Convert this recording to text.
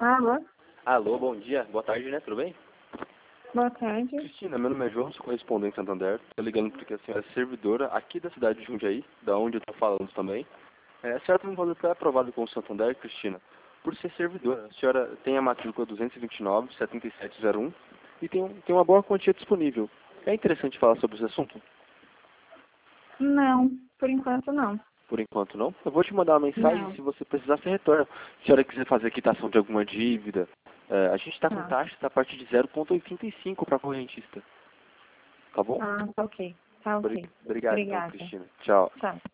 Alô? Alô, bom dia. Boa tarde, né? Tudo bem? Boa tarde. Cristina, meu nome é João, sou correspondente em Santander. Estou ligando porque a senhora é servidora aqui da cidade de Jundiaí, da onde eu estou falando também. A senhora tem um valor pré-aprovado com o Santander, Cristina, por ser servidora. A senhora tem a matrícula 229-7701 e tem uma boa quantia disponível. É interessante falar sobre esse assunto? Não, por enquanto não. Por enquanto não. Eu vou te mandar uma mensagem, Não. se você precisar, você retorna. Se a senhora quiser fazer a quitação de alguma dívida, a gente está com Tá. taxas a partir de 0,85 para correntista. Tá bom? Ah, tá ok. Tá ok. Obrigado então, Obrigada. Cristina. Tchau. Tchau.